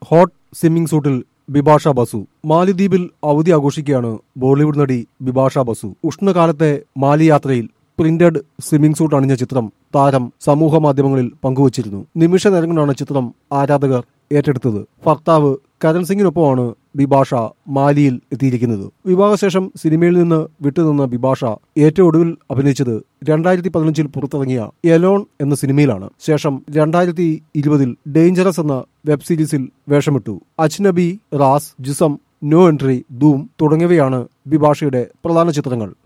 Hot swimming സൂട്ടിൽ ബിപാഷ ബസു. മാലിദ്വീപിൽ അവധി ആഘോഷിക്കുകയാണ് ബോളിവുഡ് നടി ബിപാഷ ബസു. ഉഷ്ണകാലത്തെ മാലി യാത്രയിൽ പ്രിന്റഡ് സ്വിമ്മിംഗ് സൂട്ട് അണിഞ്ഞ ചിത്രം താരം സമൂഹ മാധ്യമങ്ങളിൽ പങ്കുവച്ചിരുന്നു. നിമിഷ നേരങ്ങളാണ് ചിത്രം ആരാധകർ ഏറ്റെടുത്തത്. ഭർത്താവ് കരൺ സിംഗിനൊപ്പമാണ് ബിപാഷ മാലിയിൽ എത്തിയിരിക്കുന്നത്. വിവാഹശേഷം സിനിമയിൽ നിന്ന് വിട്ടുനിന്ന ബിപാഷ ഏറ്റവും ഒടുവിൽ അഭിനയിച്ചത് 2015 പുറത്തിറങ്ങിയ എലോൺ എന്ന സിനിമയിലാണ്. ശേഷം 2020 ഡേഞ്ചറസ് എന്ന വെബ് സീരീസിൽ വേഷമിട്ടു. അജ്നബി, റാസ്, ജിസം, നോ എൻട്രി, ധൂം തുടങ്ങിയവയാണ് ബിപാഷയുടെ പ്രധാന ചിത്രങ്ങൾ.